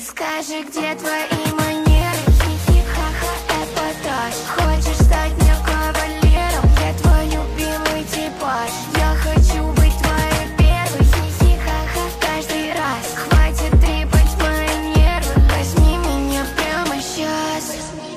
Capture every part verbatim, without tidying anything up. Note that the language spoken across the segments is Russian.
Скажи, где твои манеры? Хи-хи-ха-ха, эпатаж. Хочешь стать мне кавалером? Я твой любимый типаж. Я хочу быть твоей первой. Хи-хи-ха-ха, каждый раз. Хватит трепать мои нервы. Возьми меня прямо сейчас.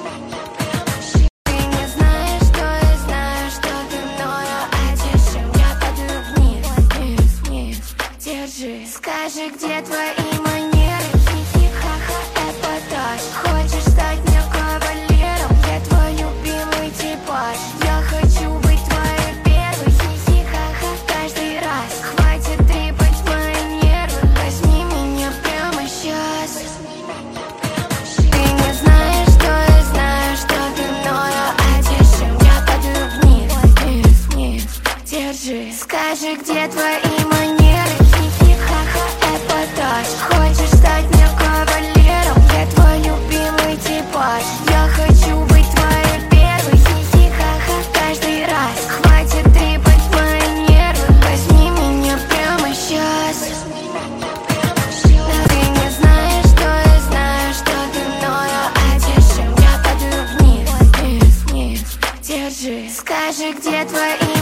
Ты не знаешь, что я знаю, что ты мною одержим. Я падаю вниз, вниз, вниз. Держи. Скажи, где твои манеры? Хи-хи-ха-ха, эпатаж. Хочешь стать мне кавалером? Я твой любимый типаж. Я хочу быть твоей первой. Хи-хи-ха-ха, каждый раз. Хватит трепать мои нервы. Возьми меня прямо сейчас. Ты не знаешь, что я знаю, что ты мною одержим. Я падаю вниз, вниз, вниз. Держи. Скажи, где твои манеры? Хи-хи-ха-ха, эпатаж. Хочешь стать мне кавалером? Я твой любимый типаж. Я хочу быть твоей первой. Хи-хи-ха-ха, каждый раз. Хватит трепать мои нервы. Возьми меня прямо сейчас. Да ты не знаешь, что я знаю, что ты мною одержим. Я падаю вниз, вниз, вниз. Держи. Скажи, где твои